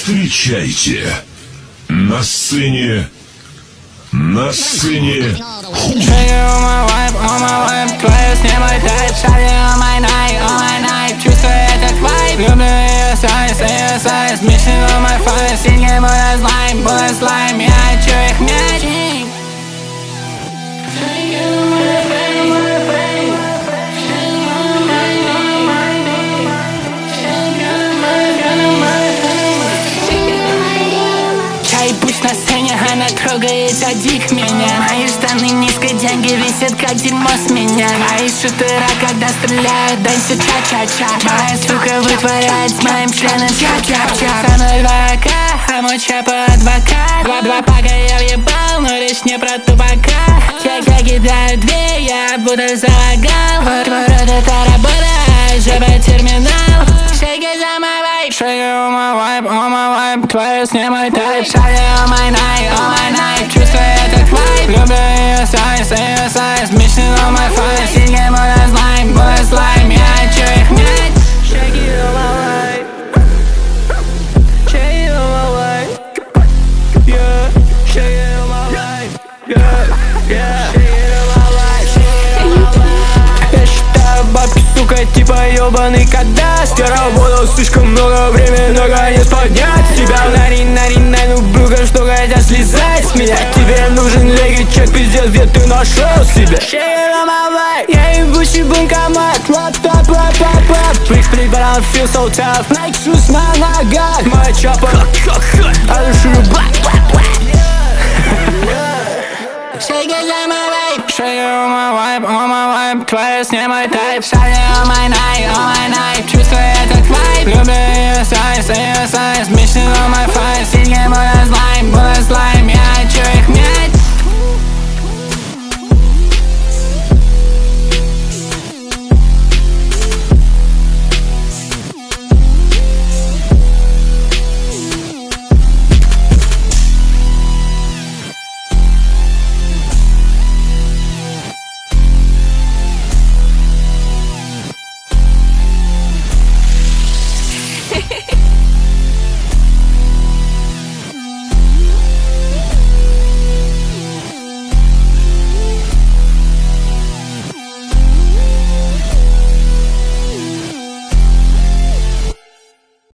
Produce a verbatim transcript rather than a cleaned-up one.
Встречайте на сцене, на сцене Шагаю мой вайб, о мой вайб, твою с небой тайп. Шагаю мой найт, о мой найт, чувствую этот вайб. Люблю ее сайз, ее сайз, мечтаю мой файз. Синий будет слайм, будет слайм, я хочу их мячик. Шагаю мой вайб, мой вайб. Пусть на сцене она трогает адик меня. Мои штаны низко, деньги висят как дерьмо с меня. Мои шутера, когда стреляют, дэнсят ча-ча-ча. Моя сука вытворяет с моим членом ча-ча-ча. Со мной два АК, а мой чапа адвокат. Два-два пака я въебал, но речь не про тупака. Я, я кидаю две, я будто залагал. Вот твой рот это работа, жаба терминал. Шейки за мой вайб, шейки мой вайб, о мой вайб, твою с ней мой тайп. Шагаю мой найт, о мой найт, чувствую этот вайб. Люблю ее сайз, ее сайз, мечтаю мой файз. Синий будет слайм, будет слайм, я хочу их мять. Шейки мой вайб, шейки мой вайб, yeah, шейки мой вайб, yeah, yeah, шейки мой вайб, шейки мой вайб. Я считаю бабки, сука, типа ёбаный кадастр. Работал слишком много времени, наконец поднять тебя. Нари, нари, нари, ну брюка, что хотят слезать с меня. Тебе нужен леги, чек, пиздец, где ты нашел себя. Шейки на вайб, я ебучий банкомат. Лап-топ, лап-лап-лап. Плик, плик, but I feel so tough. Nike shoes на ногах. Моя чапа, а души блэк-блэк-блэк. Шейки за мой вайб, шейки мой вайб, о мой вайб, твою с ней мой тайп. Шагаю мой найт, о мой найт, чувствую этот вайб. Люблю ее сайз,